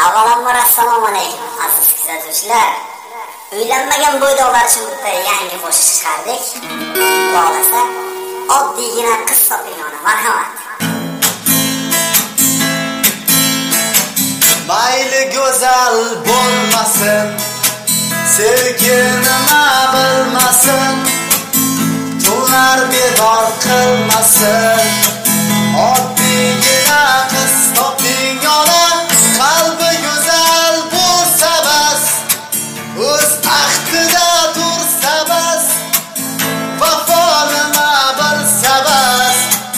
Avvalambor assalomu alaykum aziz kuzatuvchilar. Uylanmagan bo'ydoqlar uchun bitta yangi qo'shiq chiqardik. Bo'lsa oddiygina qiz topingona marhamat. Mayli go'zal bo'lmasin, sevgi nima bilmasin, tunlar bedor qilmasin. Oddiygina qiz topingona, qalbi go'zal bo'lsa bas, o'z ahdida tursa bas, vafo nima bilsa bas.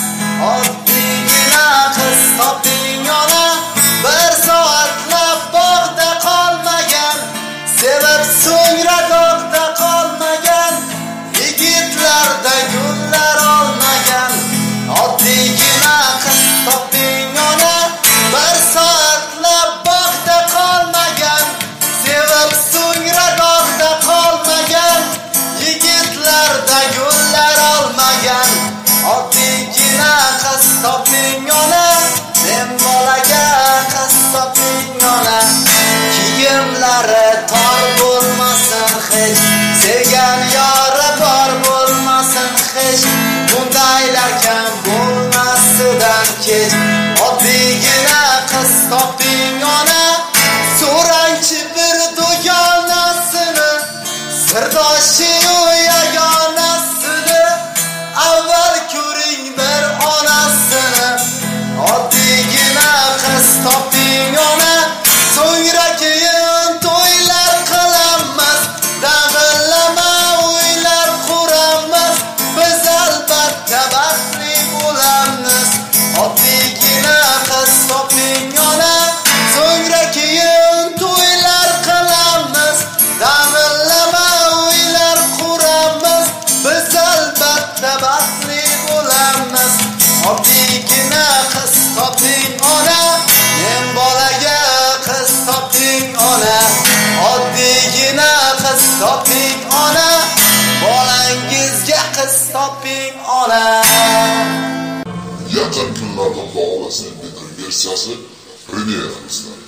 Oddiygina qiz topingona, bir soatlab bog'da qolmagan, sevib so'ngra dog'da qolmagan, yigitlarda gullar olmagan. Oddiygina qiz topingona, bir soatlab bog'da qolmagan, sevib so'ngra dog'da qolmagan, yigitlarda gullar olmagan. Oddiygina qiz topingona, men bolaga qiz topingona, kiyimlari tor bo'lmasin hech, sevgan yori bor bo'lmasin hech, bundaylar kam bo'lmasidan kech. Oddiygina qiz topingona, so'rangchi bir dugonasini, sirdoshi-yu yagonasini, avval ko'ring bir onasini. Oddiygina qiz topingona, so'ngra keyin to'ylar qilamiz, davllama uylar quramiz, biz albatta baxtli bo'lamiz. Oddiygina qiz topingona, so'ngra keyin to'ylar qilamiz, davllama uylar quramiz, biz albatta baxtli bo'lamiz. Oddiygina qiz topingona, men bolaga qiz topingona, oddiygina qiz topingona, bolangizga qiz topingona. Yaqin kunlarda Xudo xolasa MP3 versiyasi premyera qiladi.